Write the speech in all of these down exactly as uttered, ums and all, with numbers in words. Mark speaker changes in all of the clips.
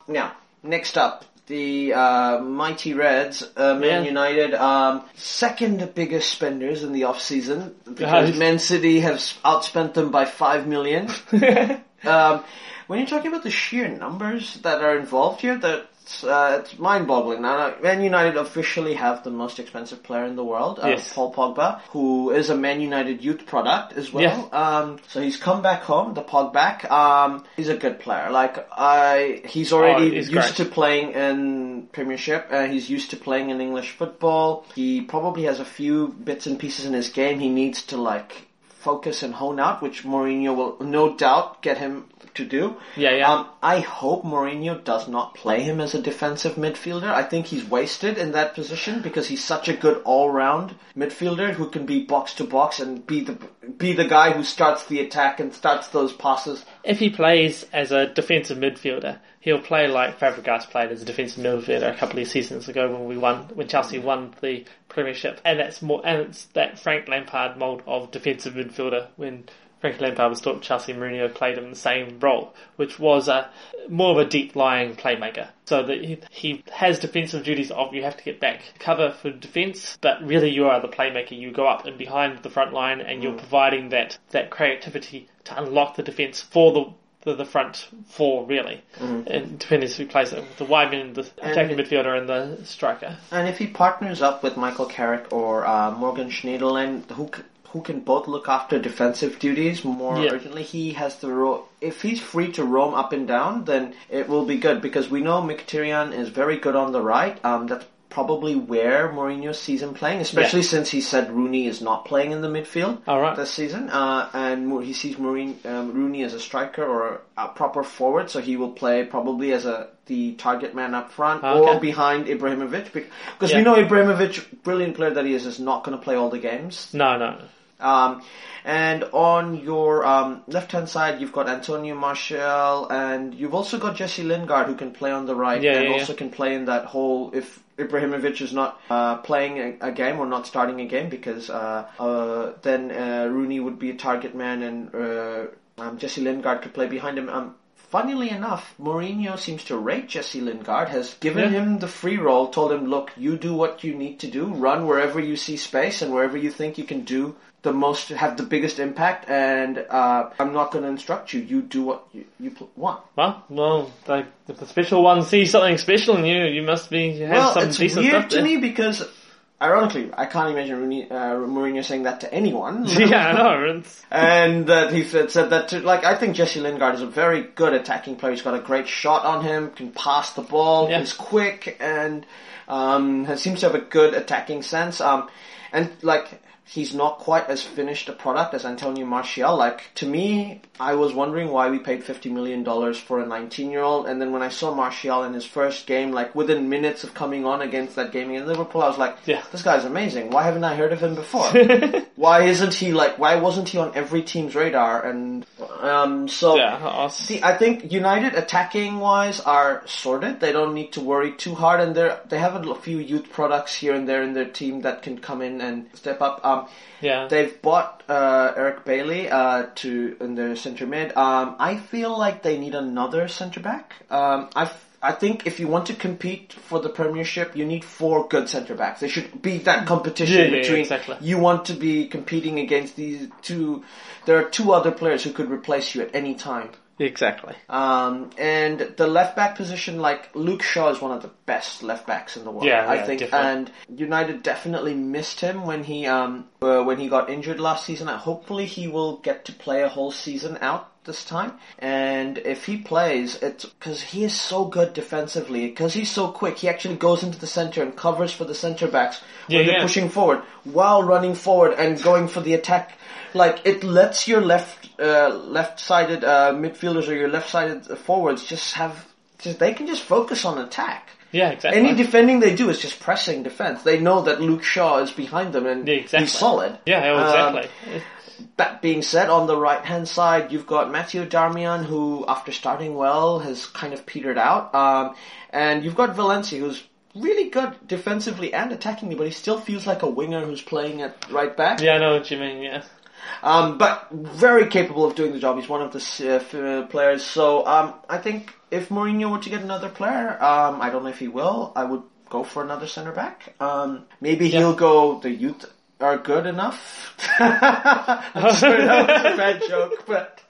Speaker 1: now, next up, the uh, mighty Reds, uh, Man
Speaker 2: Yeah.
Speaker 1: United, um, second biggest spenders in the off-season because
Speaker 2: Nice.
Speaker 1: Man City have s- outspent them by five million. um, when you're talking about the sheer numbers that are involved here, that's uh, it's mind-boggling. Now, Man United officially have the most expensive player in the world, uh,
Speaker 2: Yes.
Speaker 1: Paul Pogba, who is a Man United youth product as well.
Speaker 2: Yeah.
Speaker 1: Um, so he's come back home, the Pogback. Um, he's a good player. Like I, he's already
Speaker 2: Oh, he's
Speaker 1: used
Speaker 2: great.
Speaker 1: to playing in Premiership. Uh, he's used to playing in English football. He probably has a few bits and pieces in his game he needs to like focus and hone out, which Mourinho will no doubt get him to do.
Speaker 2: Yeah, yeah.
Speaker 1: Um, I hope Mourinho does not play him as a defensive midfielder. I think he's wasted in that position because he's such a good all-round midfielder who can be box to box and be the be the guy who starts the attack and starts those passes.
Speaker 2: If he plays as a defensive midfielder, he'll play like Fabregas played as a defensive midfielder a couple of seasons ago when we won, when Chelsea won the Premiership, and that's more, and it's that Frank Lampard mould of defensive midfielder when Frank Lampard was taught Chelsea and Mourinho played him in the same role, which was a more of a deep-lying playmaker. So that he, he has defensive duties of you have to get back cover for defence, but really you are the playmaker. You go up and behind the front line and you're providing that, that creativity to unlock the defence for the the, the front four, really. Mm. And depending who plays it, the wide man, the attacking
Speaker 1: and,
Speaker 2: midfielder and the striker.
Speaker 1: And if he partners up with Michael Carrick or uh, Morgan Schneiderlin, who c- who can both look after defensive duties more
Speaker 2: yeah.
Speaker 1: urgently, he has the ro- if he's free to roam up and down, then it will be good, because we know Mkhitaryan is very good on the right. Um, that's probably where Mourinho sees him playing, especially yeah. since he said Rooney is not playing in the midfield
Speaker 2: All right.
Speaker 1: this season, uh, and he sees Mourinho, um, Rooney as a striker or a proper forward, so he will play probably as a the target man up front
Speaker 2: okay.
Speaker 1: or behind Ibrahimovic, because
Speaker 2: yeah.
Speaker 1: we know Ibrahimovic, brilliant player that he is, is not going to play all the games.
Speaker 2: No, no.
Speaker 1: Um, and on your um, left-hand side, you've got Antonio Martial, and you've also got Jesse Lingard, who can play on the right,
Speaker 2: yeah,
Speaker 1: and
Speaker 2: yeah,
Speaker 1: also
Speaker 2: yeah.
Speaker 1: can play in that hole if Ibrahimovic is not uh, playing a, a game or not starting a game, because uh, uh, then uh, Rooney would be a target man, and uh, um, Jesse Lingard could play behind him. Um, Funnily enough, Mourinho seems to rate Jesse Lingard, has given
Speaker 2: yeah.
Speaker 1: him the free roll, told him, look, you do what you need to do, run wherever you see space and wherever you think you can do the most, have the biggest impact, and uh, I'm not going to instruct you, you do what you, you want.
Speaker 2: Well, well, like, if the special one sees something special in you, you must be, you have
Speaker 1: well,
Speaker 2: some
Speaker 1: it's
Speaker 2: decent
Speaker 1: weird
Speaker 2: stuff
Speaker 1: to
Speaker 2: there.
Speaker 1: me because, ironically, I can't imagine Rooney, uh, Mourinho saying that to anyone.
Speaker 2: yeah, I know. It's...
Speaker 1: And that he said that to, like, I think Jesse Lingard is a very good attacking player. He's got a great shot on him, can pass the ball,
Speaker 2: yeah.
Speaker 1: is quick, and um, has, seems to have a good attacking sense. Um, and, like, he's not quite as finished a product as Antonio Martial. Like, to me, I was wondering why we paid fifty million dollars for a nineteen-year-old, and then when I saw Martial in his first game, like, within minutes of coming on against that game against Liverpool, I was like,
Speaker 2: yeah.
Speaker 1: this guy's amazing. Why haven't I heard of him before? Why isn't he, like, why wasn't he on every team's radar? And, um, so,
Speaker 2: yeah,
Speaker 1: see, I think United, attacking-wise, are sorted. They don't need to worry too hard, and they they have a few youth products here and there in their team that can come in and step up. Um,
Speaker 2: Yeah.
Speaker 1: They've bought uh, Eric Bailey uh, to in their centre mid. Um, I feel like they need another centre back. Um, I I think if you want to compete for the Premiership, you need four good centre backs. There should be that competition
Speaker 2: yeah, yeah,
Speaker 1: between.
Speaker 2: Exactly.
Speaker 1: You want to be competing against these two. There are two other players who could replace you at any time.
Speaker 2: Exactly.
Speaker 1: Um, and the left back position, like Luke Shaw is one of the best left backs in the world,
Speaker 2: yeah,
Speaker 1: I
Speaker 2: yeah,
Speaker 1: think.
Speaker 2: definitely.
Speaker 1: And United definitely missed him when he um uh, when he got injured last season. Hopefully he will get to play a whole season out this time. And if he plays, it's because he is so good defensively, because he's so quick. He actually goes into the center and covers for the center backs when
Speaker 2: yeah,
Speaker 1: they're
Speaker 2: yeah.
Speaker 1: pushing forward while running forward and going for the attack. Like, it lets your left, uh, left-sided uh, midfielders or your left-sided forwards just have, just, they can just focus on attack.
Speaker 2: Yeah, exactly.
Speaker 1: Any defending they do is just pressing defense. They know that Luke Shaw is behind them and
Speaker 2: yeah, exactly.
Speaker 1: he's solid.
Speaker 2: Yeah, exactly.
Speaker 1: Um, that being said, on the right-hand side, you've got Mathieu Darmian, who, after starting well, has kind of petered out. Um, and you've got Valencia, who's really good defensively and attackingly, but he still feels like a winger who's playing at right back.
Speaker 2: Yeah, I know what you mean, yeah.
Speaker 1: Um, but very capable of doing the job. He's one of the uh, f- players. So um, I think if Mourinho were to get another player, um, I don't know if he will, I would go for another centre back. Um, maybe
Speaker 2: Yeah.
Speaker 1: he'll go, the youth are good enough. I'm sorry, that was a bad joke, but...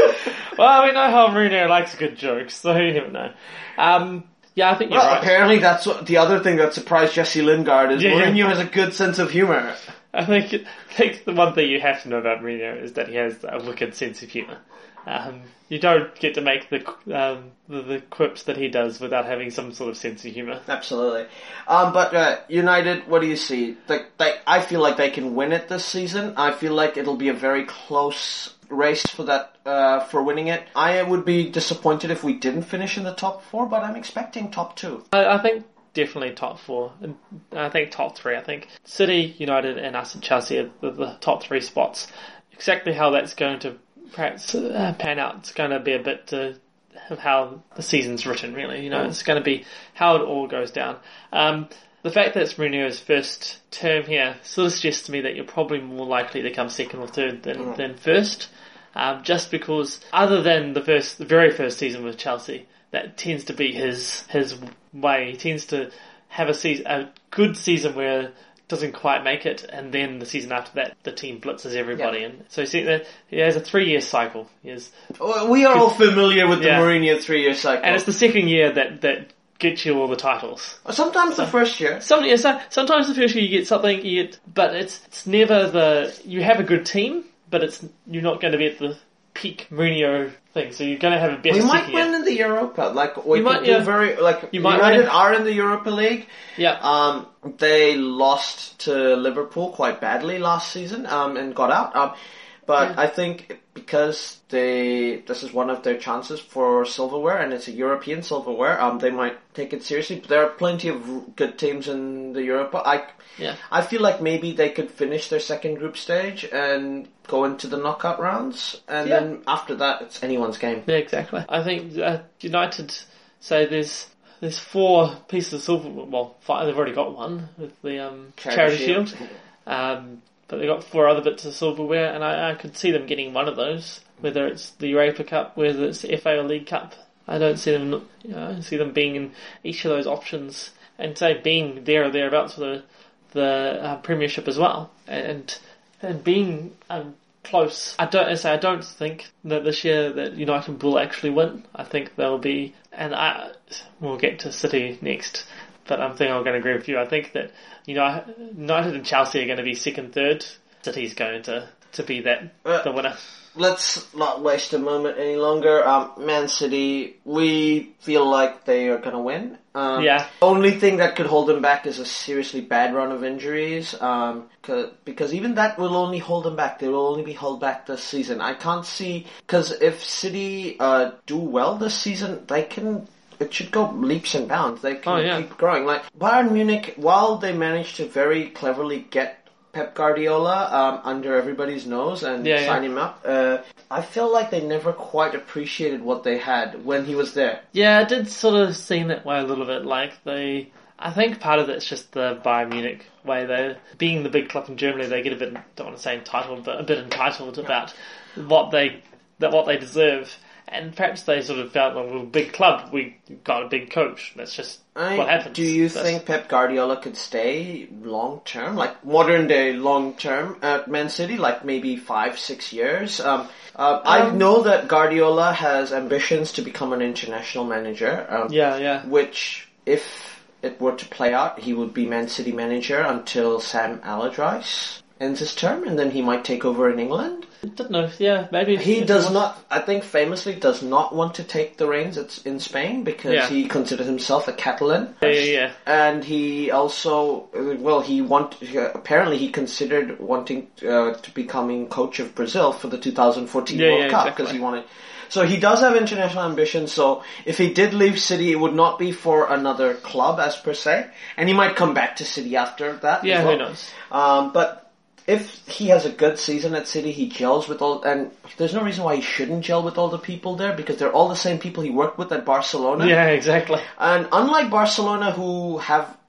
Speaker 2: Well, we know how Mourinho likes good jokes, so you never know. Um, yeah, I think you're
Speaker 1: Well,
Speaker 2: right.
Speaker 1: apparently that's what, the other thing that surprised Jesse Lingard is
Speaker 2: Yeah, yeah.
Speaker 1: Mourinho has a good sense of humour.
Speaker 2: I think I think the one thing you have to know about Mourinho is that he has a wicked sense of humour. Um, you don't get to make the, um, the the quips that he does without having some sort of sense of humour.
Speaker 1: Absolutely. Um, but uh, United, what do you see? Like, they, I feel like they can win it this season. I feel like it'll be a very close race for that uh, for winning it. I would be disappointed if we didn't finish in the top four, but I'm expecting top two.
Speaker 2: I, I think definitely top four. And I think top three. I think City, United, and us at Chelsea are the, the top three spots. Exactly how that's going to perhaps uh, pan out, it's going to be a bit uh, of how the season's written, really. You know,
Speaker 1: Mm.
Speaker 2: it's going to be how it all goes down. Um, the fact that it's Mourinho's first term here sort of suggests to me that you're probably more likely to come second or third than,
Speaker 1: Mm.
Speaker 2: than first. Um, just because, other than the first, the very first season with Chelsea, that tends to be his his way. He tends to have a season, a good season where it doesn't quite make it, and then the season after that, the team blitzes everybody.
Speaker 1: Yeah.
Speaker 2: And so you see that he has a three-year cycle. He has,
Speaker 1: Well, we are all familiar with the
Speaker 2: Yeah.
Speaker 1: Mourinho three-year cycle.
Speaker 2: and it's the second year that that gets you all the titles.
Speaker 1: Sometimes the first year.
Speaker 2: Some, yeah, so, sometimes the first year you get something, you get, but it's it's never the you have a good team, but it's you're not going to be at the peak Mourinho thing. So you're going to have a better.
Speaker 1: We might
Speaker 2: second
Speaker 1: win
Speaker 2: year.
Speaker 1: in the Europa. Like we
Speaker 2: You
Speaker 1: could
Speaker 2: might,
Speaker 1: do
Speaker 2: yeah.
Speaker 1: very like
Speaker 2: You might
Speaker 1: United
Speaker 2: win.
Speaker 1: are in the Europa League.
Speaker 2: Yeah.
Speaker 1: Um, they lost to Liverpool quite badly last season. Um, and got out. Um, but
Speaker 2: Yeah.
Speaker 1: I think because they this is one of their chances for silverware, and it's a European silverware. Um, they might take it seriously. But there are plenty of good teams in the Europa. I
Speaker 2: Yeah.
Speaker 1: I feel like maybe they could finish their second group stage and go into the knockout rounds, and
Speaker 2: Yeah.
Speaker 1: then after that, it's anyone's game.
Speaker 2: Yeah, exactly. I think uh, United say there's there's four pieces of silver. Well, five, they've already got one with the um,
Speaker 1: Charity
Speaker 2: charity,
Speaker 1: Shield.
Speaker 2: shield, um, but they've got four other bits of silverware, and I, I could see them getting one of those. Whether it's the Europa Cup, whether it's the F A or League Cup, I don't see them. You know, I see them being in each of those options, and say being there or thereabouts for the the uh, Premiership as well, and and being um, close. I don't I say I don't think that this year that United will actually win. I think they'll be, and I we'll get to City next, but I'm thinking I'm going to agree with you. I think that United, United and Chelsea are going to be second, third. City's going to to be that
Speaker 1: Uh,
Speaker 2: the winner.
Speaker 1: Let's not waste a moment any longer. Um, Man City, we feel like they are going to win. Um,
Speaker 2: Yeah.
Speaker 1: Only thing that could hold them back is a seriously bad run of injuries. Um, 'cause- because even that will only hold them back. They will only be held back this season. I can't see, because if City uh, do well this season, they can. It should go leaps and bounds. They can
Speaker 2: Oh, yeah.
Speaker 1: keep growing. Like Bayern Munich, while they managed to very cleverly get Pep Guardiola um, under everybody's nose and
Speaker 2: Yeah,
Speaker 1: sign
Speaker 2: yeah.
Speaker 1: him up, uh, I feel like they never quite appreciated what they had when he was there.
Speaker 2: Yeah, it did sort of seem that way a little bit. Like they, I think part of it's just the Bayern Munich way. They, being the big club in Germany, they get a bit, don't want to say entitled, but a bit entitled about what they, that what they deserve. And perhaps they sort of felt, well, we're a big club, we got a big coach. That's just
Speaker 1: I,
Speaker 2: what happens.
Speaker 1: Do you
Speaker 2: That's-
Speaker 1: think Pep Guardiola could stay long term, like modern day long term at Man City, like maybe five, six years? Um, uh, I
Speaker 2: Um,
Speaker 1: know that Guardiola has ambitions to become an international manager. Um,
Speaker 2: Yeah, yeah.
Speaker 1: Which, if it were to play out, he would be Man City manager until Sam Allardyce ends his term, and then he might take over in England.
Speaker 2: I don't know. Yeah, maybe
Speaker 1: He
Speaker 2: if
Speaker 1: does
Speaker 2: wants-
Speaker 1: not, I think famously, does not want to take the reins at- in Spain because
Speaker 2: Yeah.
Speaker 1: he considers himself a Catalan.
Speaker 2: Yeah, yeah, yeah.
Speaker 1: And he also, uh, well, he want uh, apparently he considered wanting uh, to becoming coach of Brazil for the two thousand fourteen
Speaker 2: Yeah,
Speaker 1: World
Speaker 2: yeah,
Speaker 1: Cup
Speaker 2: exactly.
Speaker 1: because he wanted. So he does have international ambitions. So if he did leave City, it would not be for another club as per se, and he might come back to City after that.
Speaker 2: Yeah,
Speaker 1: as
Speaker 2: who
Speaker 1: well.
Speaker 2: knows?
Speaker 1: Um, but if he has a good season at City, he gels with all, and there's no reason why he shouldn't gel with all the people there because they're all the same people he worked with at Barcelona.
Speaker 2: Yeah, exactly.
Speaker 1: And unlike Barcelona, who have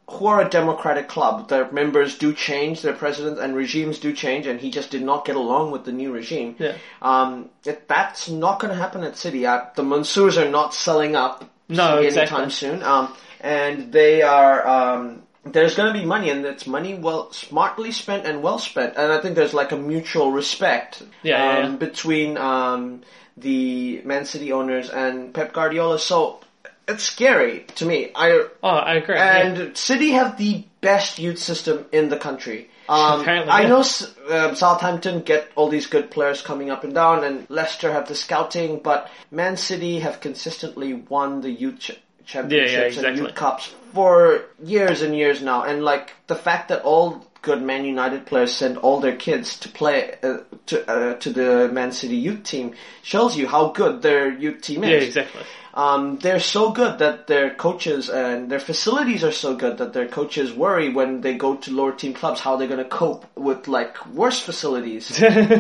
Speaker 1: who are a democratic club. Their members do change, their presidents and regimes do change, and he just did not get along with the new regime.
Speaker 2: Yeah.
Speaker 1: Um, it, that's not going to happen at City. Uh, the Mansours are not selling up
Speaker 2: no,
Speaker 1: anytime
Speaker 2: exactly.
Speaker 1: soon. Um, and they are... Um, there's going to be money, and it's money well smartly spent and well spent. And I think there's like a mutual respect
Speaker 2: yeah,
Speaker 1: um,
Speaker 2: yeah, yeah.
Speaker 1: between um, the Man City owners and Pep Guardiola. So it's scary to me. I
Speaker 2: oh, I agree.
Speaker 1: And
Speaker 2: yeah.
Speaker 1: City have the best youth system in the country. Um,
Speaker 2: Apparently,
Speaker 1: I
Speaker 2: yeah.
Speaker 1: know uh, Southampton get all these good players coming up and down, and Leicester have the scouting, but Man City have consistently won the youth ch- championships
Speaker 2: yeah, yeah, exactly.
Speaker 1: and youth cups for years and years now. And like the fact that all good Man United players send all their kids to play uh, to uh, to the Man City youth team shows you how good their youth team is.
Speaker 2: Yeah, exactly.
Speaker 1: Um, they're so good that their coaches and their facilities are so good that their coaches worry when they go to lower team clubs how they're going to cope with like worse facilities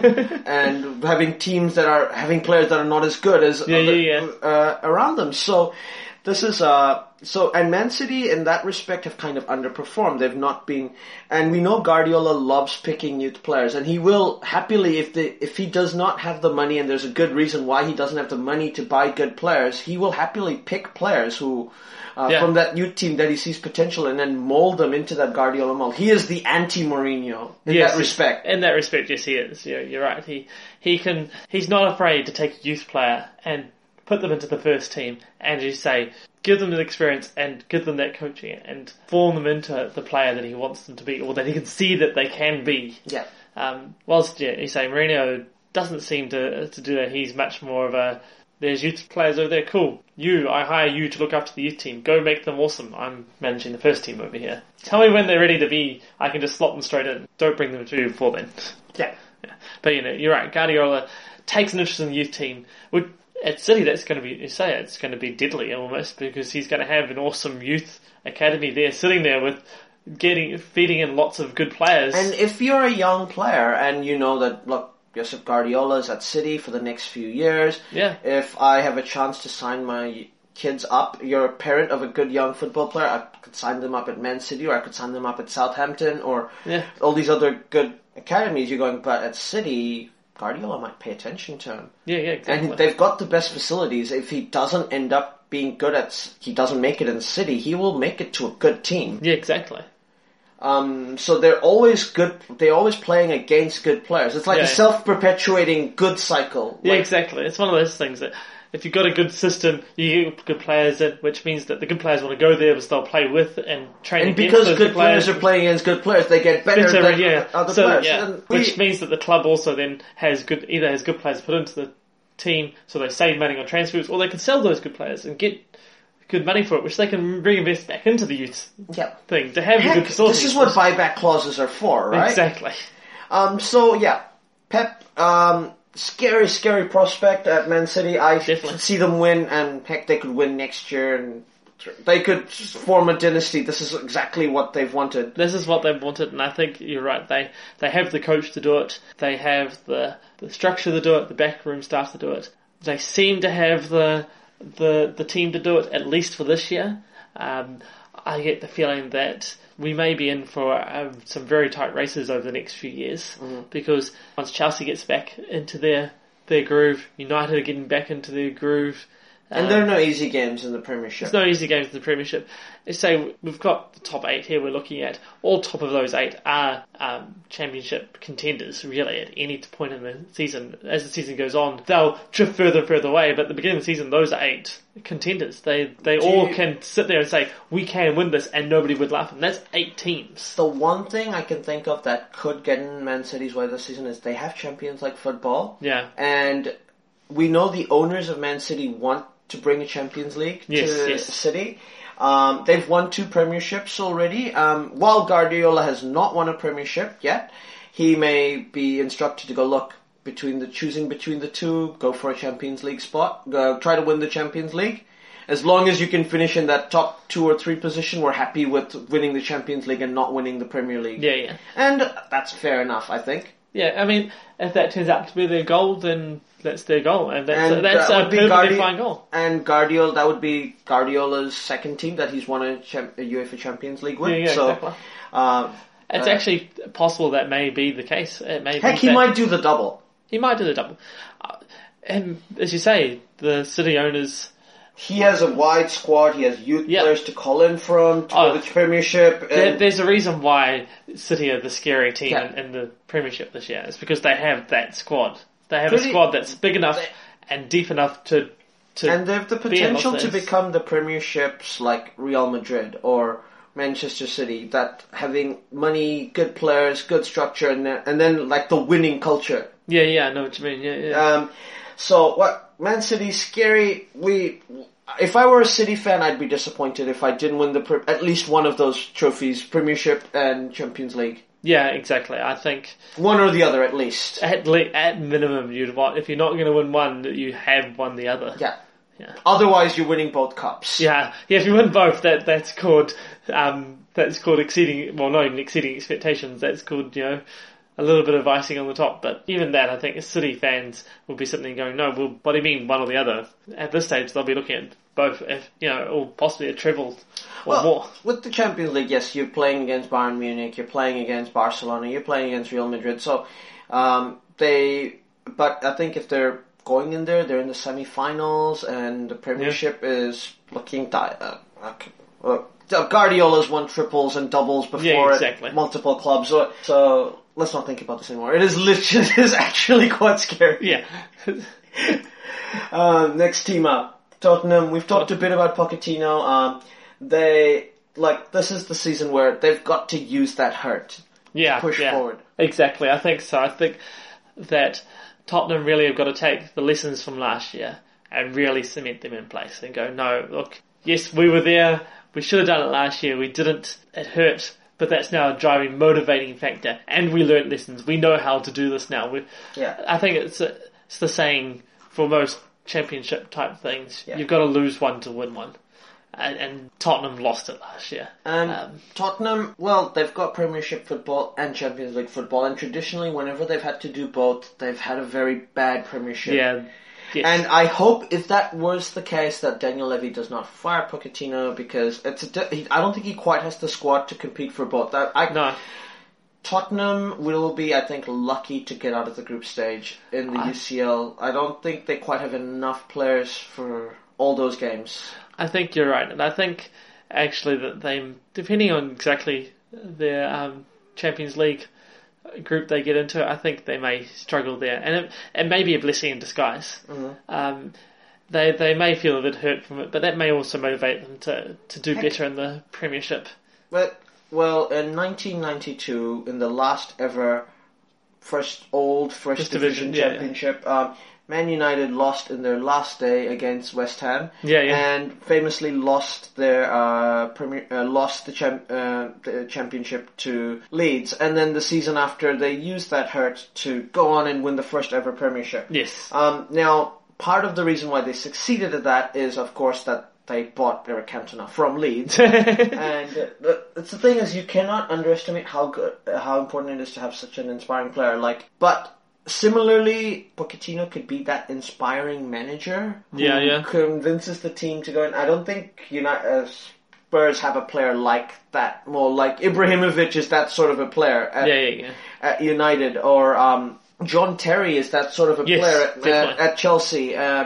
Speaker 1: and having teams that are having players that are not as good as
Speaker 2: yeah,
Speaker 1: other,
Speaker 2: yeah, yeah.
Speaker 1: Uh, around them. So this is uh so and Man City in that respect have kind of underperformed. They've not been, and we know Guardiola loves picking youth players, and he will happily if the if he does not have the money, and there's a good reason why he doesn't have the money to buy good players, he will happily pick players who uh,
Speaker 2: yeah.
Speaker 1: from that youth team that he sees potential and then mold them into that Guardiola mold. He is the anti-Mourinho in
Speaker 2: yes,
Speaker 1: that respect.
Speaker 2: In that respect, yes, he is. Yeah, you're right. He he can. He's not afraid to take a youth player and put them into the first team, and you say, give them the experience and give them that coaching and form them into the player that he wants them to be, or that he can see that they can be.
Speaker 1: Yeah.
Speaker 2: Um, whilst, yeah, you say Mourinho doesn't seem to to do that. He's much more of a, there's youth players over there, cool. You, I hire you to look after the youth team. Go make them awesome. I'm managing the first team over here. Tell me when they're ready to be, I can just slot them straight in. Don't bring them to you before then.
Speaker 1: Yeah.
Speaker 2: yeah. But, you know, you're right. Guardiola takes an interest in the youth team. Would, At City, that's going to be, you say it's going to be deadly almost, because he's going to have an awesome youth academy there, sitting there with getting, feeding in lots of good players.
Speaker 1: And if you're a young player and you know that, look, Josep Guardiola is at City for the next few years,
Speaker 2: yeah.
Speaker 1: if I have a chance to sign my kids up, you're a parent of a good young football player, I could sign them up at Man City, or I could sign them up at Southampton, or
Speaker 2: yeah.
Speaker 1: all these other good academies. You're going, but at City, Guardiola might pay attention to him.
Speaker 2: Yeah, yeah, exactly.
Speaker 1: And they've got the best facilities. If he doesn't end up being good at, he doesn't make it in City, he will make it to a good team.
Speaker 2: Yeah, exactly.
Speaker 1: Um, so they're always good, they're always playing against good players. It's like
Speaker 2: yeah.
Speaker 1: a self-perpetuating good cycle.
Speaker 2: Yeah,
Speaker 1: like,
Speaker 2: exactly. It's one of those things that if you've got a good system, you get good players in, which means that the good players want to go there because they'll play with and train
Speaker 1: and
Speaker 2: against
Speaker 1: because
Speaker 2: those
Speaker 1: good players.
Speaker 2: players
Speaker 1: are playing against good players, they get better
Speaker 2: Better,
Speaker 1: than
Speaker 2: yeah.
Speaker 1: other
Speaker 2: so,
Speaker 1: players.
Speaker 2: Yeah.
Speaker 1: And we,
Speaker 2: Which means that the club also then has good, either has good players put into the team, so they save money on transfers, or they can sell those good players and get good money for it, which they can reinvest back into the youth
Speaker 1: yeah.
Speaker 2: thing to have
Speaker 1: Heck,
Speaker 2: good facilities.
Speaker 1: this is what buyback clauses are for, right?
Speaker 2: Exactly.
Speaker 1: Um, so yeah, Pep, um, scary, scary prospect at Man City. I
Speaker 2: Definitely.
Speaker 1: could see them win, and heck, they could win next year, and they could form a dynasty. This is exactly what they've wanted.
Speaker 2: This is what they've wanted, and I think you're right. They they have the coach to do it. They have the the structure to do it. The backroom staff to do it. They seem to have the the the team to do it, at least for this year. Um, I get the feeling that we may be in for um, some very tight races over the next few years, mm-hmm. because once Chelsea gets back into their their groove, United are getting back into their groove.
Speaker 1: And
Speaker 2: um,
Speaker 1: there are no easy games in the Premiership.
Speaker 2: There's no easy games in the Premiership. Let's say we've got the top eight here we're looking at. All top of those eight are um, Championship contenders, really, at any point in the season. As the season goes on, they'll drift further and further away, but at the beginning of the season, those are eight contenders. They they
Speaker 1: Do
Speaker 2: all
Speaker 1: you,
Speaker 2: can sit there and say, we can win this, and nobody would laugh. And that's eight teams.
Speaker 1: The one thing I can think of that could get in Man City's way this season is they have champions like football.
Speaker 2: Yeah.
Speaker 1: And we know the owners of Man City want to bring a Champions League
Speaker 2: yes,
Speaker 1: to
Speaker 2: yes.
Speaker 1: City. Um, they've won two premierships already. Um, while Guardiola has not won a premiership yet, he may be instructed to go, look, between the choosing between the two, go for a Champions League spot, go, try to win the Champions League. As long as you can finish in that top two or three position, we're happy with winning the Champions League and not winning the Premier League.
Speaker 2: Yeah, yeah.
Speaker 1: And that's fair enough, I think.
Speaker 2: Yeah, I mean, if that turns out to be their goal, then that's their goal, and that's
Speaker 1: And
Speaker 2: a, that's
Speaker 1: that
Speaker 2: a
Speaker 1: would be
Speaker 2: perfectly
Speaker 1: Guardi-
Speaker 2: fine goal.
Speaker 1: And Guardiola, that would be Guardiola's second team that he's won a, champ- a UEFA Champions League with.
Speaker 2: Yeah, yeah,
Speaker 1: so,
Speaker 2: exactly.
Speaker 1: uh,
Speaker 2: It's
Speaker 1: uh,
Speaker 2: actually possible that may be the case. It may
Speaker 1: heck,
Speaker 2: be
Speaker 1: he
Speaker 2: that
Speaker 1: might do the double.
Speaker 2: he might do the double. Uh, and as you say, the City owners.
Speaker 1: He has a wide squad. He has youth
Speaker 2: Yeah.
Speaker 1: players to call in from to
Speaker 2: Oh,
Speaker 1: the Premiership.
Speaker 2: There,
Speaker 1: And
Speaker 2: there's a reason why City are the scary team
Speaker 1: Yeah.
Speaker 2: in, in the Premiership this year. It's because they have that squad. They have
Speaker 1: Pretty-
Speaker 2: a squad that's big enough
Speaker 1: they-
Speaker 2: and deep enough to to.
Speaker 1: and they have the
Speaker 2: be able
Speaker 1: potential to
Speaker 2: to-
Speaker 1: become the Premierships like Real Madrid or Manchester City, that having money, good players, good structure, and then, and then like the winning culture.
Speaker 2: Yeah, yeah, I know what you mean. Yeah, yeah.
Speaker 1: Um, so what Man City's scary. We, if I were a City fan, I'd be disappointed if I didn't win the pre- at least one of those trophies, Premiership and Champions League,
Speaker 2: yeah, exactly. I think
Speaker 1: one or the other at least.
Speaker 2: at le- at minimum you'd want, if you're not going to win one, you have won the other.
Speaker 1: Yeah.
Speaker 2: Yeah.
Speaker 1: Otherwise, you're winning both cups.
Speaker 2: Yeah, yeah. If you win both, that that's called um, that's called exceeding. Well, not even exceeding expectations. That's called, you know, a little bit of icing on the top. But even that, I think, City fans will be sitting there going, "No, well, what do you mean one or the other?" At this stage, they'll be looking at both, if you know, or possibly a treble or
Speaker 1: Well,
Speaker 2: more.
Speaker 1: with the Champions League, yes, you're playing against Bayern Munich, you're playing against Barcelona, you're playing against Real Madrid. So um, they, but I think if they're going in there, they're in the semi-finals, and the Premiership yeah. is looking. Di- uh, okay. well, Guardiola's won triples and doubles before
Speaker 2: Yeah, exactly.
Speaker 1: at multiple clubs, so, so let's not think about this anymore. It is literally, it is actually quite scary.
Speaker 2: Yeah.
Speaker 1: uh, next team up, Tottenham. We've talked a bit about Pochettino. Um, they like this is the season where they've got to use that hurt
Speaker 2: Yeah,
Speaker 1: to push
Speaker 2: yeah.
Speaker 1: forward.
Speaker 2: Exactly, I think so. I think that Tottenham really have got to take the lessons from last year and really cement them in place and go, no, look, yes, we were there, we should have done it last year, we didn't, it hurt, but that's now a driving, motivating factor, and we learnt lessons, we know how to do this now. We,
Speaker 1: Yeah.
Speaker 2: I think it's a, it's the saying for most championship type things,
Speaker 1: Yeah.
Speaker 2: you've got to lose one to win one. And, and Tottenham lost it last year.
Speaker 1: Um,
Speaker 2: Um,
Speaker 1: Tottenham, well, they've got Premiership football and Champions League football, and traditionally, whenever they've had to do both, they've had a very bad Premiership.
Speaker 2: yeah. Yes.
Speaker 1: And I hope, if that was the case, that Daniel Levy does not fire Pochettino, because it's a di- he, I don't think he quite has the squad to compete for both. That I,
Speaker 2: no.
Speaker 1: Tottenham will be, I think, lucky to get out of the group stage in the
Speaker 2: I-
Speaker 1: U C L. I don't think they quite have enough players for all those games.
Speaker 2: I think you're right, and I think actually that they, depending on exactly their um, Champions League group they get into, I think they may struggle there, and it, it may be a blessing in disguise.
Speaker 1: Mm-hmm.
Speaker 2: Um, they they may feel a bit hurt from it, but that may also motivate them to, to do
Speaker 1: Heck.
Speaker 2: better in the Premiership.
Speaker 1: But, well, in nineteen ninety-two, in the last ever first old First,
Speaker 2: First
Speaker 1: Division,
Speaker 2: Division, yeah,
Speaker 1: Championship, Um, Man United lost in their last day against West Ham,
Speaker 2: Yeah, yeah.
Speaker 1: and famously lost their uh, premier, uh, lost the, champ, uh, the championship to Leeds, and then the season after they used that hurt to go on and win the first ever Premiership.
Speaker 2: Yes.
Speaker 1: Um, now, part of the reason why they succeeded at that is, of course, that they bought Eric Cantona from Leeds. And uh, the, it's the thing is, you cannot underestimate how good, uh, how important it is to have such an inspiring player. Like, but similarly, Pochettino could be that inspiring manager who
Speaker 2: Yeah, yeah.
Speaker 1: convinces the team to go. And I don't think United, uh, Spurs have a player like that. More like Ibrahimovic is that sort of a player at,
Speaker 2: Yeah, yeah, yeah.
Speaker 1: at United, or um, John Terry is that sort of a
Speaker 2: Yes,
Speaker 1: player at,
Speaker 2: definitely.
Speaker 1: at, at Chelsea. Um,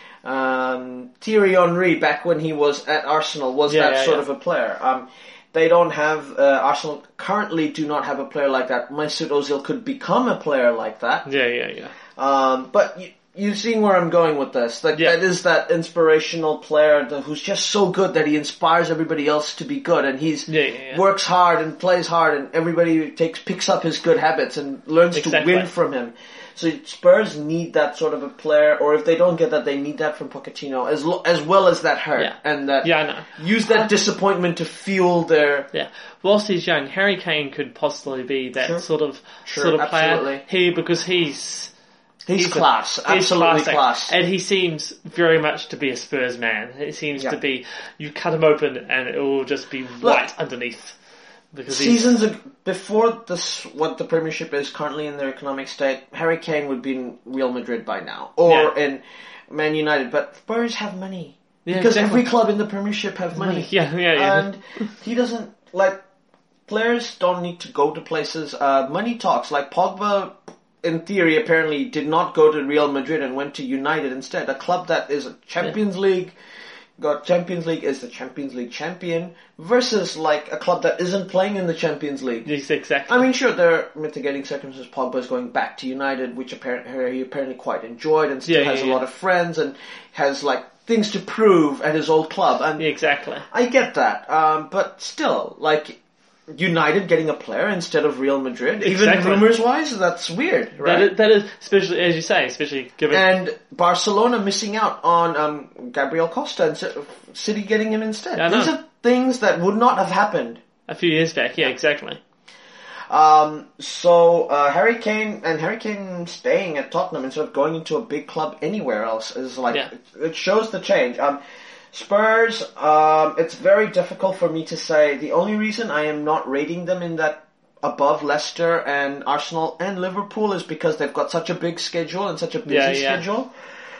Speaker 1: um, Thierry Henry, back when he was at Arsenal, was
Speaker 2: Yeah,
Speaker 1: that
Speaker 2: yeah,
Speaker 1: sort
Speaker 2: yeah.
Speaker 1: of a player. Um, they don't have, uh, Arsenal currently do not have a player like that. Mesut Ozil could become a player like that.
Speaker 2: Yeah, yeah, yeah.
Speaker 1: Um, but you, you're seeing where I'm going with this. Like,
Speaker 2: Yeah.
Speaker 1: that is that inspirational player that, who's just so good that he inspires everybody else to be good, and he's
Speaker 2: Yeah, yeah, yeah.
Speaker 1: works hard and plays hard, and everybody takes picks up his good habits and learns
Speaker 2: Exactly.
Speaker 1: to win from him. So Spurs need that sort of a player, or if they don't get that, they need that from Pochettino, as lo- as well as that hurt,
Speaker 2: Yeah.
Speaker 1: and that
Speaker 2: Yeah, I know.
Speaker 1: use that disappointment to fuel their.
Speaker 2: Yeah. Whilst he's young, Harry Kane could possibly be that
Speaker 1: Sure.
Speaker 2: sort of
Speaker 1: Sure,
Speaker 2: sort of
Speaker 1: absolutely.
Speaker 2: player. He because he's
Speaker 1: He's,
Speaker 2: He's a-
Speaker 1: class,
Speaker 2: he's
Speaker 1: absolutely
Speaker 2: classic.
Speaker 1: class.
Speaker 2: And he seems very much to be a Spurs man. It seems
Speaker 1: Yeah.
Speaker 2: to be, you cut him open and it will just be white underneath. Because he's-
Speaker 1: seasons ag- before this, what the Premiership is currently in their economic state, Harry Kane would be in Real Madrid by now, or
Speaker 2: Yeah.
Speaker 1: in Man United. But Spurs have money
Speaker 2: Yeah,
Speaker 1: because
Speaker 2: exactly.
Speaker 1: every club in the Premiership have money.
Speaker 2: Yeah, yeah, yeah.
Speaker 1: And he doesn't like. Players don't need to go to places. Uh, money talks. Like Pogba, in theory, apparently did not go to Real Madrid and went to United instead. A club that is a Champions yeah. League, got Champions League, is the Champions League champion, versus like a club that isn't playing in the Champions League.
Speaker 2: Yes, exactly.
Speaker 1: I mean, sure, there are mitigating circumstances. Pogba's going back to United, which apparently he apparently quite enjoyed, and still
Speaker 2: yeah,
Speaker 1: has
Speaker 2: yeah,
Speaker 1: a
Speaker 2: yeah.
Speaker 1: lot of friends and has like things to prove at his old club. And
Speaker 2: yeah, exactly.
Speaker 1: I get that, um, but still, like. United getting a player instead of Real Madrid, even
Speaker 2: Exactly.
Speaker 1: rumours-wise, that's weird, right?
Speaker 2: That is, that is, especially as you say, especially given
Speaker 1: and Barcelona missing out on um, Gabriel Costa and City getting him instead.
Speaker 2: Yeah,
Speaker 1: These
Speaker 2: no.
Speaker 1: are things that would not have happened
Speaker 2: a few years back. Yeah, exactly.
Speaker 1: Um, so uh, Harry Kane and Harry Kane staying at Tottenham instead of going into a big club anywhere else is like
Speaker 2: Yeah.
Speaker 1: it, it shows the change. Um, Spurs, um, it's very difficult for me to say. The only reason I am not rating them in that above Leicester and Arsenal and Liverpool is because they've got such a big schedule and such a busy
Speaker 2: Yeah, yeah.
Speaker 1: schedule.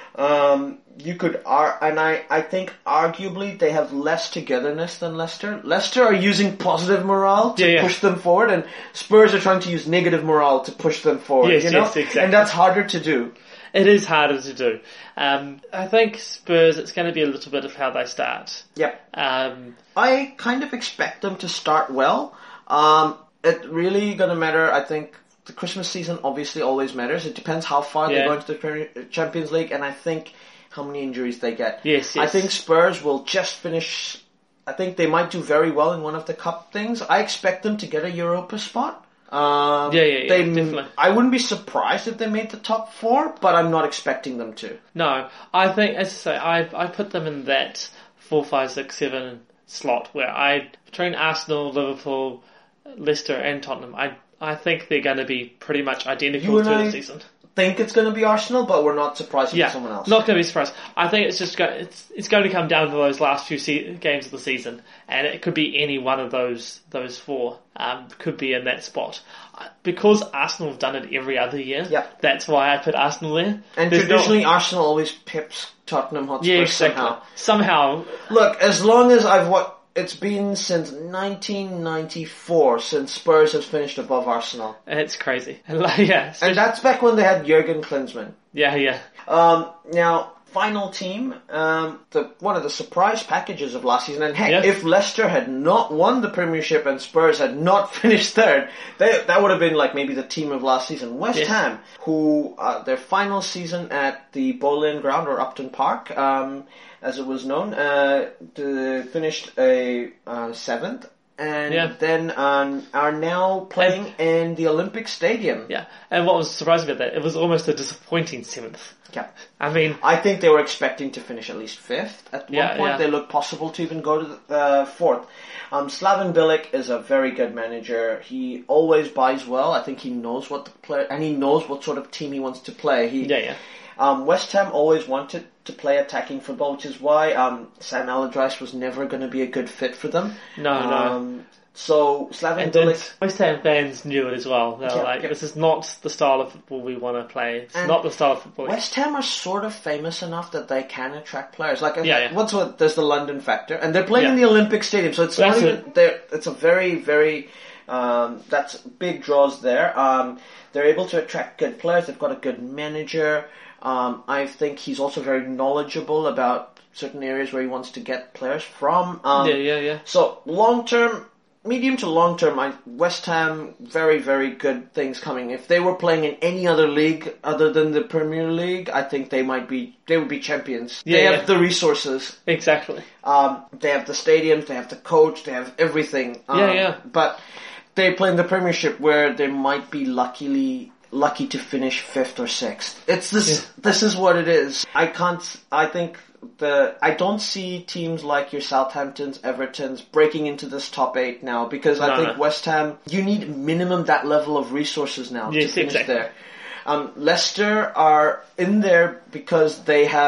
Speaker 1: Um, you could, ar- and I, I think arguably they have less togetherness than Leicester. Leicester are using positive morale to
Speaker 2: Yeah, yeah.
Speaker 1: push them forward, and Spurs are trying to use negative morale to push them forward.
Speaker 2: Yes,
Speaker 1: you know?
Speaker 2: yes, exactly.
Speaker 1: And that's harder to do.
Speaker 2: It is harder to do. Um, I think Spurs, it's going to be a little bit of how they start.
Speaker 1: Yep.
Speaker 2: Um,
Speaker 1: I kind of expect them to start well. Um, it really going to matter, I think. The Christmas season obviously always matters. It depends how far
Speaker 2: Yeah.
Speaker 1: they go into the Premier- Champions League, and I think how many injuries they get.
Speaker 2: Yes,
Speaker 1: I
Speaker 2: yes.
Speaker 1: think Spurs will just finish. I think they might do very well in one of the cup things. I expect them to get a Europa spot. Um,
Speaker 2: Yeah, yeah, yeah,
Speaker 1: they,
Speaker 2: definitely.
Speaker 1: I wouldn't be surprised if they made the top four, but I'm not expecting them to.
Speaker 2: no, I think, as I say, I I put them in that four, five, six, seven slot where I, between Arsenal, Liverpool, Leicester and Tottenham, I I think they're going to be pretty much identical
Speaker 1: You and
Speaker 2: through
Speaker 1: I
Speaker 2: the season.
Speaker 1: think it's going to be Arsenal, but we're not surprised if
Speaker 2: Yeah,
Speaker 1: it's someone else.
Speaker 2: not going to be surprised. I think it's just go, it's it's going to come down to those last few se- games of the season, and it could be any one of those those four. Um, could be in that spot Uh, because Arsenal have done it every other year.
Speaker 1: Yeah.
Speaker 2: That's why I put Arsenal there.
Speaker 1: And
Speaker 2: There's
Speaker 1: traditionally,
Speaker 2: not-
Speaker 1: Arsenal always pips Tottenham Hotspur
Speaker 2: yeah, exactly.
Speaker 1: somehow.
Speaker 2: Somehow,
Speaker 1: Look, as long as I've what it's been since nineteen ninety-four since Spurs has finished above Arsenal,
Speaker 2: it's crazy. yeah,
Speaker 1: and that's back when they had Jurgen Klinsmann.
Speaker 2: yeah, yeah.
Speaker 1: Um, now, final team, um, the one of the surprise packages of last season, and heck,
Speaker 2: Yeah.
Speaker 1: if Leicester had not won the Premiership and Spurs had not finished third, they, that would have been like maybe the team of last season. West
Speaker 2: Yes.
Speaker 1: Ham, who uh, their final season at the Boleyn Ground or Upton Park, um, as it was known, uh, the, finished a uh, seventh. And
Speaker 2: Yeah.
Speaker 1: then um, are now playing in the Olympic Stadium.
Speaker 2: Yeah, and what was surprising about that, it was almost a disappointing seventh.
Speaker 1: Yeah.
Speaker 2: I mean,
Speaker 1: I think they were expecting to finish at least fifth. At
Speaker 2: Yeah,
Speaker 1: one point,
Speaker 2: yeah.
Speaker 1: they looked possible to even go to the uh, fourth. Um, Slaven Bilic is a very good manager. He always buys well. I think he knows what the player, and he knows what sort of team he wants to play. He,
Speaker 2: yeah, yeah.
Speaker 1: Um, West Ham always wanted to play attacking football, which is why um, Sam Allardyce was never going to be a good fit for them.
Speaker 2: No, no.
Speaker 1: um, So Slaven
Speaker 2: And
Speaker 1: Bilic.
Speaker 2: then West Ham fans knew it as well. They were
Speaker 1: Yeah,
Speaker 2: like,
Speaker 1: yeah.
Speaker 2: this is not the style of football we want to play. It's
Speaker 1: And
Speaker 2: not the style of football.
Speaker 1: West Ham are sort of famous enough that they can attract players. Like,
Speaker 2: Yeah, yeah.
Speaker 1: what's what? There's the London factor, and they're playing
Speaker 2: Yeah.
Speaker 1: in the Olympic Stadium, so it's
Speaker 2: That's
Speaker 1: not even.
Speaker 2: it.
Speaker 1: they're- It's a very, very. Um, that's big draws there. Um, they're able to attract good players. They've got a good manager. Um, I think he's also very knowledgeable about certain areas where he wants to get players from. Um,
Speaker 2: yeah, yeah, yeah.
Speaker 1: So long term, medium to long term, I, West Ham, very, very good things coming. If they were playing in any other league other than the Premier League, I think they might be, they would be champions.
Speaker 2: Yeah,
Speaker 1: they
Speaker 2: yeah.
Speaker 1: have the resources.
Speaker 2: Exactly.
Speaker 1: Um, they have the stadiums, they have the coach, they have everything. Um,
Speaker 2: Yeah, yeah.
Speaker 1: But they play in the Premiership where they might be luckily lucky to finish fifth or sixth. It's this.
Speaker 2: Yeah.
Speaker 1: This is what it is. I can't. I think the. I don't see teams like your Southamptons, Evertons breaking into this top eight now because I
Speaker 2: No,
Speaker 1: think
Speaker 2: no.
Speaker 1: West Ham. You need minimum that level of resources now
Speaker 2: Yes,
Speaker 1: to finish
Speaker 2: exactly.
Speaker 1: there. Um, Leicester are in there because they have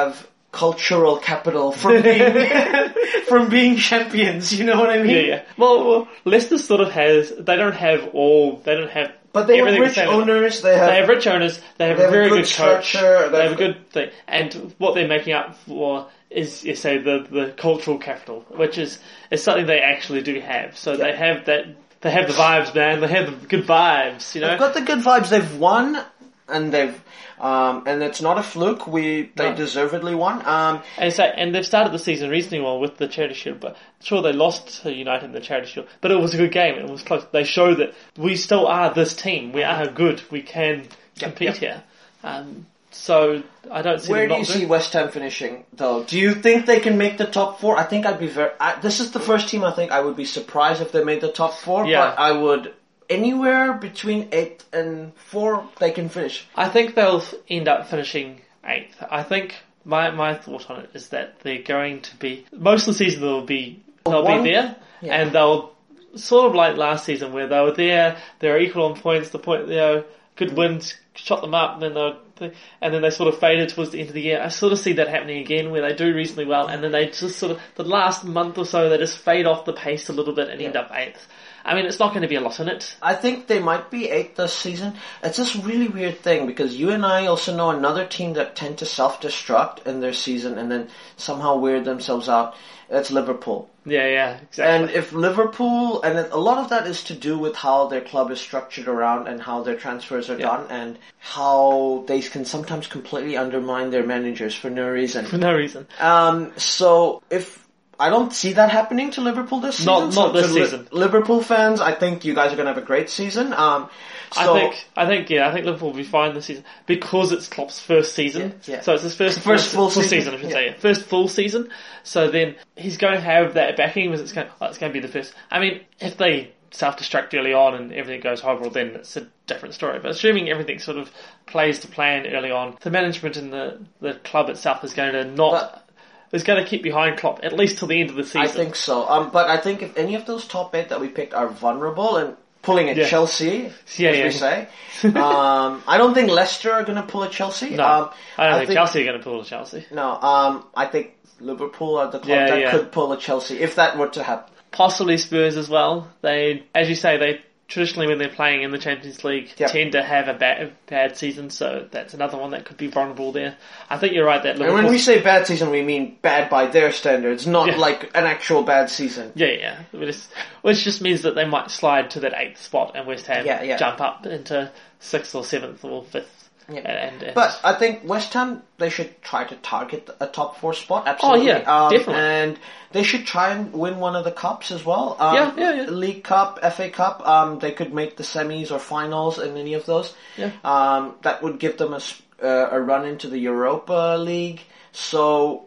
Speaker 1: cultural capital from being from being champions. You know what I mean?
Speaker 2: Yeah, yeah. Well, well, Leicester sort of has. They don't have all. They don't have.
Speaker 1: But they have
Speaker 2: everything
Speaker 1: rich
Speaker 2: the same.
Speaker 1: owners. They have
Speaker 2: They have rich owners. They have
Speaker 1: they
Speaker 2: a
Speaker 1: have
Speaker 2: very
Speaker 1: a good
Speaker 2: good, coach.
Speaker 1: structure,
Speaker 2: They
Speaker 1: they
Speaker 2: have a
Speaker 1: have-
Speaker 2: good thing, and what they're making up for is, you say, the the cultural capital, which is is something they actually do have. So they have that. They have the vibes, man. They have the good vibes. You know.
Speaker 1: They've got the good vibes. They've won, and they've um, and it's not a fluke. We they
Speaker 2: No.
Speaker 1: deservedly won. Um,
Speaker 2: And so, and they've started the season reasonably well with the Charity Shield, but sure they lost to United in the Charity Shield, but it was a good game. It was close. They show that we still are this team. We are good. We can compete
Speaker 1: yep.
Speaker 2: here. Um, so I don't see
Speaker 1: where
Speaker 2: them
Speaker 1: do
Speaker 2: not
Speaker 1: you
Speaker 2: doing-
Speaker 1: see West Ham finishing, though? Do you think they can make the top four? I think I'd be very. I, this is the first team I think I would be surprised if they made the top four.
Speaker 2: Yeah.
Speaker 1: But I would anywhere between eight and four they can finish.
Speaker 2: I think they'll end up finishing eighth. I think my my thought on it is that they're going to be most of the season they'll be they'll
Speaker 1: One-
Speaker 2: be there
Speaker 1: yeah.
Speaker 2: and they'll sort of like last season where they were there, they were equal on points. The point you know good wins shot them up, and then they and then they sort of faded towards the end of the year. I sort of see that happening again where they do reasonably well, and then they just sort of the last month or so they just fade off the pace a little bit and end
Speaker 1: Yeah.
Speaker 2: up eighth. I mean, it's not going to be a lot in it.
Speaker 1: I think they might be eighth this season. It's this really weird thing because you and I also know another team that tend to self-destruct in their season and then somehow weird themselves out. It's Liverpool.
Speaker 2: Yeah, yeah, exactly.
Speaker 1: And if Liverpool, and it, a lot of that is to do with how their club is structured around and how their transfers are
Speaker 2: Yeah.
Speaker 1: done and how they can sometimes completely undermine their managers for no reason.
Speaker 2: For no reason.
Speaker 1: Um, so if I don't see that happening to Liverpool this season.
Speaker 2: Not-
Speaker 1: so
Speaker 2: not this
Speaker 1: to Li-
Speaker 2: season.
Speaker 1: Liverpool fans, I think you guys are going to have a great season. Um, so
Speaker 2: I think, I think, yeah, I think Liverpool will be fine this season because it's Klopp's first season.
Speaker 1: Yeah, yeah.
Speaker 2: So it's his first
Speaker 1: First full
Speaker 2: full
Speaker 1: season,
Speaker 2: season, I should
Speaker 1: yeah.
Speaker 2: say. Yeah. First full season. So then he's going to have that backing because it's going, oh, it's going to be the first. I mean, if they self-destruct early on and everything goes horrible, then it's a different story. But assuming everything sort of plays to plan early on, the management and the the club itself is going to not.
Speaker 1: But-
Speaker 2: is going to keep behind Klopp at least till the end of the season.
Speaker 1: I think so. Um, but I think if any of those top eight that we picked are vulnerable and pulling a
Speaker 2: Yeah.
Speaker 1: Chelsea,
Speaker 2: Yeah,
Speaker 1: as
Speaker 2: yeah.
Speaker 1: we say, um, I don't think Leicester are going to pull a Chelsea.
Speaker 2: No,
Speaker 1: um,
Speaker 2: I don't think, Chelsea are going to pull a Chelsea.
Speaker 1: No, um, I think Liverpool are the club
Speaker 2: Yeah,
Speaker 1: that
Speaker 2: yeah.
Speaker 1: could pull a Chelsea if that were to happen.
Speaker 2: Possibly Spurs as well. They, as you say, they traditionally when they're playing in the Champions League
Speaker 1: Yep.
Speaker 2: tend to have a bad, bad season, so that's another one that could be vulnerable there. I think you're right that
Speaker 1: And
Speaker 2: Liverpool.
Speaker 1: when we say bad season, we mean bad by their standards, not
Speaker 2: Yeah.
Speaker 1: like an actual bad season.
Speaker 2: yeah, yeah, which, which just means that they might slide to that eighth spot, and West Ham
Speaker 1: Yeah, yeah.
Speaker 2: jump up into sixth or seventh or fifth.
Speaker 1: Yeah.
Speaker 2: And, and
Speaker 1: But I think West Ham, they should try to target a top four spot, absolutely.
Speaker 2: Oh, yeah,
Speaker 1: um,
Speaker 2: definitely.
Speaker 1: And they should try and win one of the cups as well. Um,
Speaker 2: Yeah, yeah, yeah.
Speaker 1: League Cup, F A Cup, um, they could make the semis or finals in any of those.
Speaker 2: Yeah.
Speaker 1: Um, that would give them a, s- uh, a run into the Europa League. So,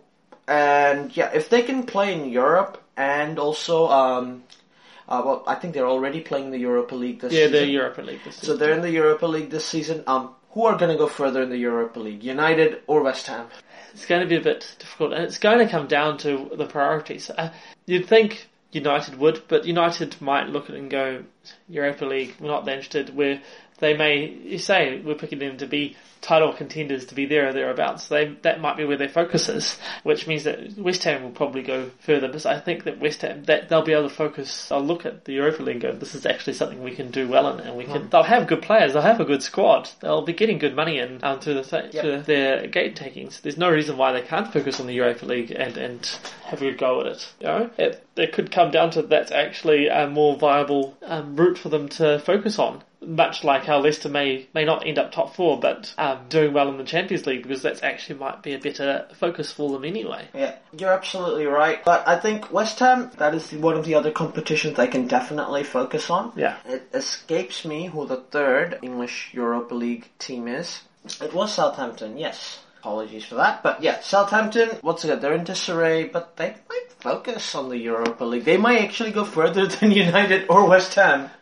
Speaker 1: and yeah, if they can play in Europe and also, um, uh, well, I think they're already playing the Europa League this
Speaker 2: yeah,
Speaker 1: season.
Speaker 2: the Europa League this
Speaker 1: So
Speaker 2: season.
Speaker 1: they're in the Europa League this season. Um, who are going to go further in the Europa League? United or West Ham?
Speaker 2: It's going to be a bit difficult, and it's going to come down to the priorities. Uh, you'd think United would, but United might look at it and go, Europa League, we're not that interested. Where they may, you say, we're picking them to be title contenders, to be there or thereabouts. They, that might be where their focus is, which means that West Ham will probably go further. But I think that West Ham, that they'll be able to focus, they'll look at the Europa League and go, this is actually something we can do well in, and we can, they'll have good players, they'll have a good squad, they'll be getting good money in um, through, the th-
Speaker 1: Yep.
Speaker 2: through their gate takings. There's no reason why they can't focus on the Europa League and, and have a good go at it. You know, it, it could come down to that's actually a more viable um, route for them to focus on. Much like how Leicester may may not end up top four, but um, doing well in the Champions League, because that's actually might be a better focus for them anyway.
Speaker 1: Yeah, you're absolutely right. But I think West Ham, that is one of the other competitions they can definitely focus on.
Speaker 2: Yeah.
Speaker 1: It escapes me who the third English Europa League team is. It was Southampton, yes. Apologies for that. But yeah, Southampton, once again, they're in disarray, but they might focus on the Europa League. They might actually go further than United or West Ham.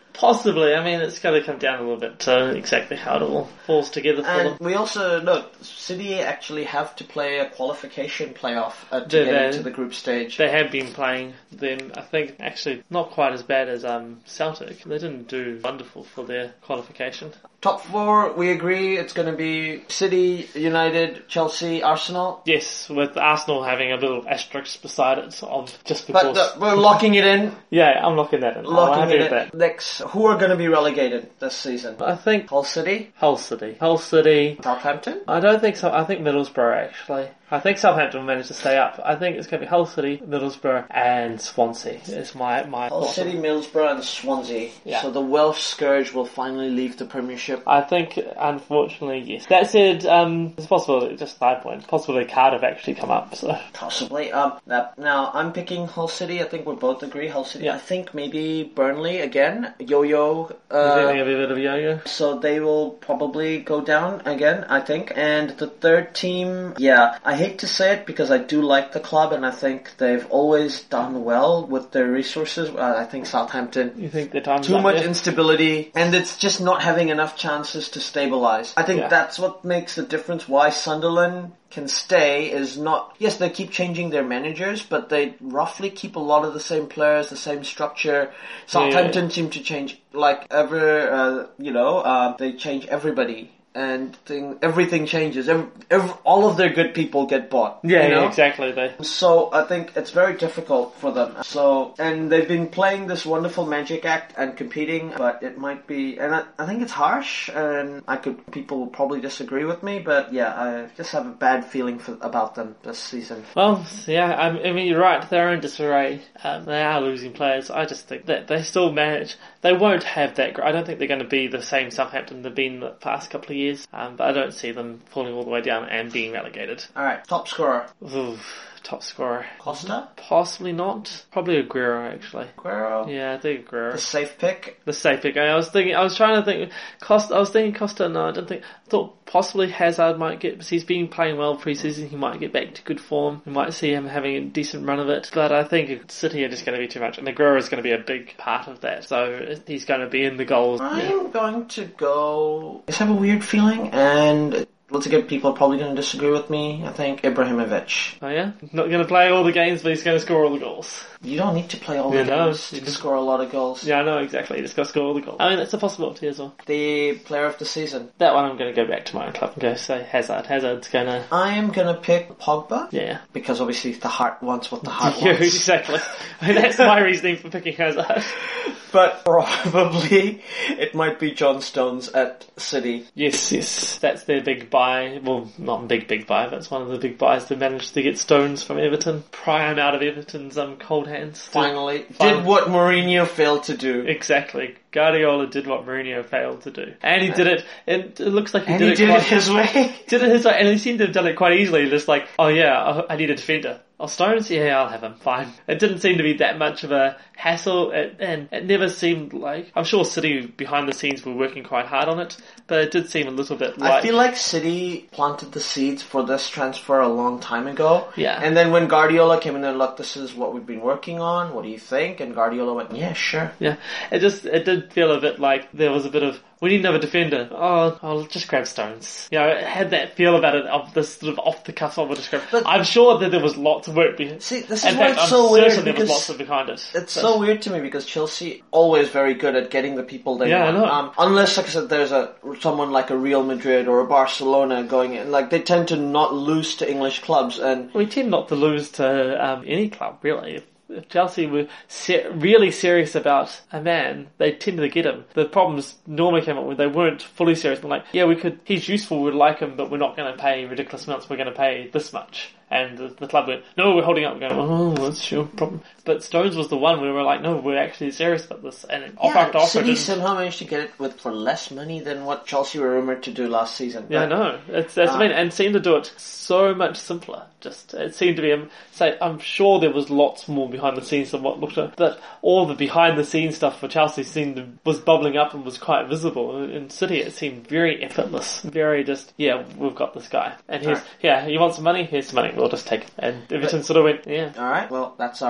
Speaker 2: Possibly. I mean, it's going to come down a little bit to exactly how it all falls together for
Speaker 1: And
Speaker 2: them.
Speaker 1: we also, look, City actually have to play a qualification playoff uh, to
Speaker 2: They-
Speaker 1: get
Speaker 2: they-
Speaker 1: into the group stage.
Speaker 2: They have been playing them, I think, actually not quite as bad as um, Celtic. They didn't do wonderful for their qualification.
Speaker 1: Top four, we agree it's going to be City, United, Chelsea, Arsenal.
Speaker 2: Yes, with Arsenal having a little asterisk beside it of just
Speaker 1: But
Speaker 2: because.
Speaker 1: uh, we're locking it in.
Speaker 2: Yeah, I'm locking that in. I'm
Speaker 1: Locking
Speaker 2: happy
Speaker 1: it
Speaker 2: with
Speaker 1: in.
Speaker 2: that.
Speaker 1: Next, who are going to be relegated this season?
Speaker 2: I think
Speaker 1: Hull City,
Speaker 2: Hull City. Hull City.
Speaker 1: Southampton.
Speaker 2: I don't think so. I think Middlesbrough actually. I think Southampton will manage to stay up. I think it's going to be Hull City, Middlesbrough, and Swansea. Is my my
Speaker 1: Hull
Speaker 2: thoughts.
Speaker 1: City, Middlesbrough, and Swansea.
Speaker 2: Yeah.
Speaker 1: So the Welsh scourge will finally leave the Premiership.
Speaker 2: I think, unfortunately, yes. That said, um, it's possible, just a side point, possibly Cardiff actually come up, so.
Speaker 1: Possibly. Um, that, now, I'm picking Hull City. I think we both agree. Hull City.
Speaker 2: Yeah.
Speaker 1: I think maybe Burnley again. Yo-yo.
Speaker 2: You think
Speaker 1: Uh,
Speaker 2: there'll be a bit of yo-yo?
Speaker 1: so they will probably go down again, I think. And the third team, yeah, I hate to say it because I do like the club and I think they've always done well with their resources. Uh, I think Southampton.
Speaker 2: You think the time's
Speaker 1: Too
Speaker 2: up
Speaker 1: much
Speaker 2: there?
Speaker 1: instability, and it's just not having enough chances to stabilize. I think
Speaker 2: Yeah.
Speaker 1: that's what makes the difference why Sunderland can stay is not, yes, they keep changing their managers, but they roughly keep a lot of the same players, the same structure. Southampton seem to change, like, ever, uh, you know, uh, they change everybody. And thing, everything changes. Every, every, all of their good people get bought.
Speaker 2: Yeah,
Speaker 1: you know?
Speaker 2: yeah, exactly. They.
Speaker 1: So I think it's very difficult for them. So, and they've been playing this wonderful magic act and competing, but it might be, and I, I think it's harsh, and I could, people will probably disagree with me, but yeah, I just have a bad feeling for, about them this season.
Speaker 2: Well, yeah, I I mean, you're right, they're in disarray. Um, they are losing players. I just think that they still manage. They won't have that. gr- I don't think they're going to be the same Southampton they've been the past couple of years, um, but I don't see them falling all the way down and being relegated.
Speaker 1: Alright, top scorer.
Speaker 2: Oof, top scorer.
Speaker 1: Costa?
Speaker 2: Possibly not. Probably Aguero, actually.
Speaker 1: Aguero?
Speaker 2: Yeah, I think
Speaker 1: The
Speaker 2: Aguero.
Speaker 1: safe pick?
Speaker 2: The safe pick. I was thinking. I was trying to think. Costa. I was thinking Costa. No, I don't think. I thought possibly Hazard might get, because he's been playing well pre-season. He might get back to good form. We might see him having a decent run of it. But I think City are just going to be too much, and Aguero is going to be a big part of that. So he's going to be in the goals.
Speaker 1: I'm
Speaker 2: Yeah.
Speaker 1: going to go, I just have a weird feeling, and lots of good people are probably going to disagree with me. I think Ibrahimovic.
Speaker 2: Oh yeah, not going to play all the games, but he's going to score all the goals.
Speaker 1: You don't need to play all
Speaker 2: Yeah,
Speaker 1: the
Speaker 2: no,
Speaker 1: games
Speaker 2: you
Speaker 1: to
Speaker 2: just-
Speaker 1: score a lot of goals.
Speaker 2: Yeah, I know exactly. He's got to score all the goals. I mean, that's a possibility as well.
Speaker 1: The player of the season.
Speaker 2: That one, I'm going to go back to my own club and go say Hazard. Hazard's going to.
Speaker 1: I am going to pick Pogba.
Speaker 2: Yeah.
Speaker 1: Because obviously the heart wants what the heart
Speaker 2: Yeah,
Speaker 1: wants.
Speaker 2: exactly. I mean, that's my reasoning for picking Hazard.
Speaker 1: But probably it might be John Stones at City.
Speaker 2: Yes, yes. That's their big buy. Well, not big, big buy, but it's one of the big buys to manage to get Stones from Everton. Pry him out of Everton's um, cold hands.
Speaker 1: Finally.
Speaker 2: Finally.
Speaker 1: Did what Mourinho failed to do.
Speaker 2: Exactly. Guardiola did what Mourinho failed to do. And he did it, it, it looks like he
Speaker 1: And
Speaker 2: did
Speaker 1: he
Speaker 2: it
Speaker 1: did
Speaker 2: quite,
Speaker 1: it his way.
Speaker 2: did it his way, and he seemed to have done it quite easily, just like, oh yeah, I I need a defender. Oh, Stones? Yeah, I'll have him. Fine. It didn't seem to be that much of a hassle, it, and it never seemed like... I'm sure City, behind the scenes, were working quite hard on it, but it did seem a little bit like...
Speaker 1: I feel like City planted the seeds for this transfer a long time ago.
Speaker 2: Yeah.
Speaker 1: And then when Guardiola came in and look, this is what we've been working on, what do you think? And Guardiola went, yeah, sure.
Speaker 2: Yeah, it just, it did feel a bit like there was a bit of, we need another defender. Oh, I'll just grab Stones. You know, it had that feel about it of this sort of off the cuff, I'll just grab.
Speaker 1: But-
Speaker 2: I'm sure that there was lots of work behind.
Speaker 1: See, this
Speaker 2: In
Speaker 1: is why
Speaker 2: fact,
Speaker 1: it's
Speaker 2: I'm
Speaker 1: so weird
Speaker 2: certain there was
Speaker 1: because
Speaker 2: lots of behind it.
Speaker 1: it's
Speaker 2: But-
Speaker 1: so weird to me because Chelsea always very good at getting the people they
Speaker 2: Yeah, I
Speaker 1: want.
Speaker 2: know.
Speaker 1: Um, unless, like I said, there's a someone like a Real Madrid or a Barcelona going in, like they tend to not lose to English clubs, and
Speaker 2: We tend not to lose to um, any club, really. If, if Chelsea were se- really serious about a man, they tended to get him. The problems normally came up when they weren't fully serious. They're like, yeah, we could, he's useful, we'd like him, but we're not going to pay ridiculous amounts, we're going to pay this much. And the, the club went, no, we're holding up. We're going, oh, that's your problem. But Stones was the one where we were like, no, we're actually serious about this. And it offer after
Speaker 1: yeah,
Speaker 2: offer
Speaker 1: City
Speaker 2: didn't.
Speaker 1: somehow managed to get it with for less money than what Chelsea were rumored to do last season.
Speaker 2: Yeah, I
Speaker 1: But-
Speaker 2: know. It's, that's
Speaker 1: Uh,
Speaker 2: what I mean. And seemed to do it so much simpler. Just, it seemed to be, um, say, I'm sure there was lots more behind the scenes than what looked at, but all the behind the scenes stuff for Chelsea seemed to, was bubbling up and was quite visible. In City, it seemed very effortless. Very just, yeah, we've got this guy. And here's,
Speaker 1: Right.
Speaker 2: yeah, you want some money? Here's some money. We'll just take it. And Everton sort of went, yeah.
Speaker 1: All right, well, that's our podcast.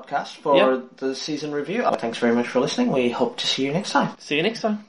Speaker 1: podcast for
Speaker 2: Yep.
Speaker 1: the season review. Uh, thanks very much for listening. We hope to see you next time.
Speaker 2: See you next time.